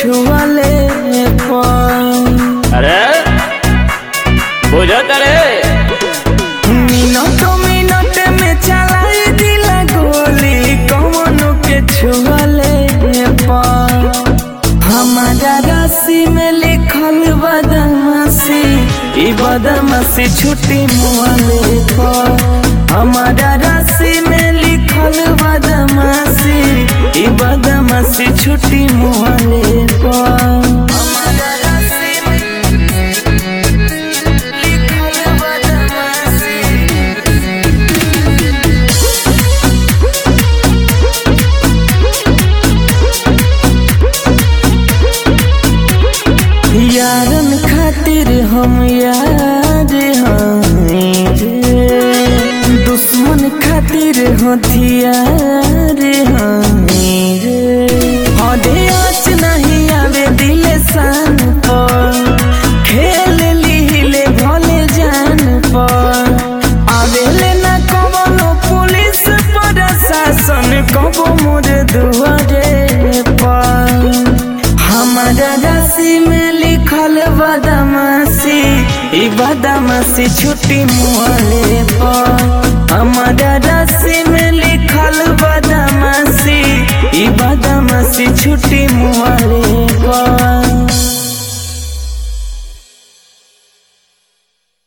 छुआले अरे बुझत रे मिनट में चलाई दिला गोली कौनो के छुआले हमारा राशि में लिखल बदमाशी ई बदमाशी छुट्टी मुआले पर हमारा राशि में लिखल बदमाशी ई बदमाशी छुट्टी मुआले पर यारन खातिर हम यार हैं रे दुश्मन खातिर हथियार हैं रे हदे आँच नहीं आवे दिल सान पर खेल लीले भले जान पर आवेले ना कवनो पुलिस प्रशासन कबो मोर दुआरे पर हमारा राशि में लिखल बदमाशी ई बदमाशी छुट्टी मुआले पर हमारा राशि में लिखल बदमाशी ई बदमाशी छुट्टी मुआले